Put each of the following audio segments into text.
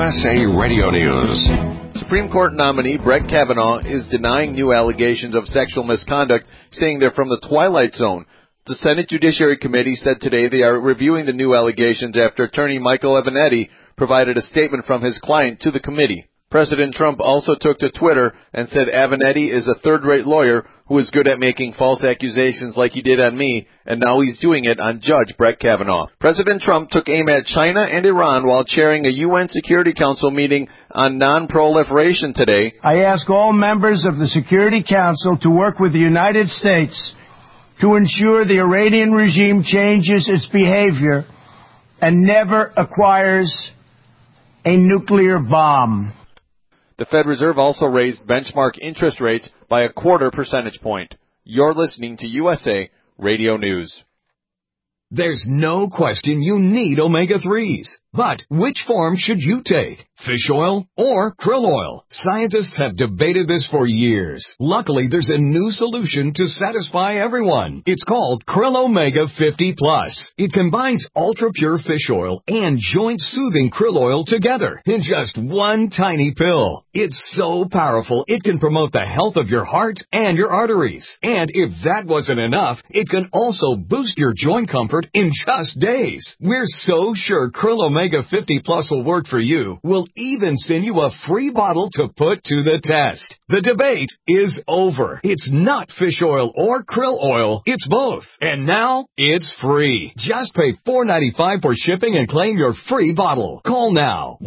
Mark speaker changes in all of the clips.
Speaker 1: USA Radio News.
Speaker 2: Supreme Court nominee Brett Kavanaugh is denying new allegations of sexual misconduct, saying they're from the Twilight Zone. The Senate Judiciary Committee said today they are reviewing the new allegations after attorney Michael Avenatti provided a statement from his client to the committee. President Trump also took to Twitter and said Avenatti is a third-rate lawyer who is good at making false accusations like he did on me, and now he's doing it on Judge Brett Kavanaugh. President Trump took aim at China and Iran while chairing a UN Security Council meeting on non-proliferation today.
Speaker 3: I ask all members of the Security Council to work with the United States to ensure the Iranian regime changes its behavior and never acquires a nuclear bomb.
Speaker 2: The Fed Reserve also raised benchmark interest rates by a 0.25 percentage point. You're listening to USA Radio News.
Speaker 4: There's no question you need omega-3s. But which form should you take? Fish oil or krill oil? Scientists have debated this for years. Luckily, there's a new solution to satisfy everyone. It's called Krill Omega 50 Plus. It combines ultra-pure fish oil and joint-soothing krill oil together in just one tiny pill. It's so powerful, it can promote the health of your heart and your arteries. And if that wasn't enough, it can also boost your joint comfort in just days. We're so sure Krill Omega 50 Plus will work for you. We'll even send you a free bottle to put to the test. The debate is over. It's not fish oil or krill oil. It's both. And now, it's free. Just pay $4.95 for shipping and claim your free bottle. Call now.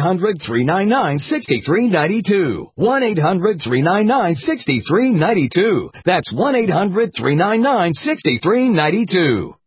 Speaker 4: 1-800-399-6392. 1-800-399-6392. That's 1-800-399-6392.